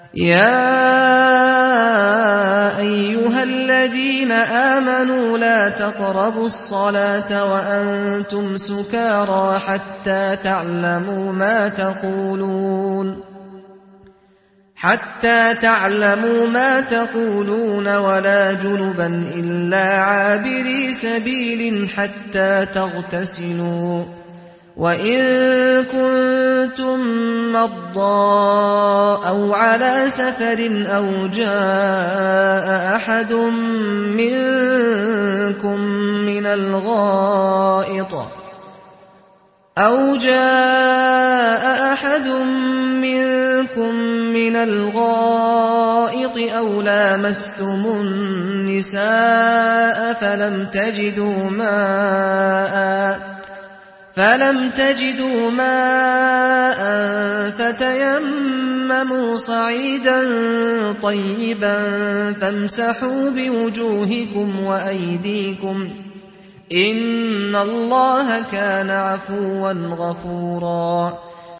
يا أيها الذين آمنوا لا تقربوا الصلاة وأنتم سكارى حتى تعلموا ما تقولون ولا جنبا إلا عابري سبيل حتى تغتسلوا وإن كنتم مرضى أو على سفر أو جاء أحد منكم من الغائط أو لامستم النساء فلم تجدوا ماء فتيمموا صعيدا طيبا فامسحوا بوجوهكم وأيديكم إن الله كان عفوا غفورا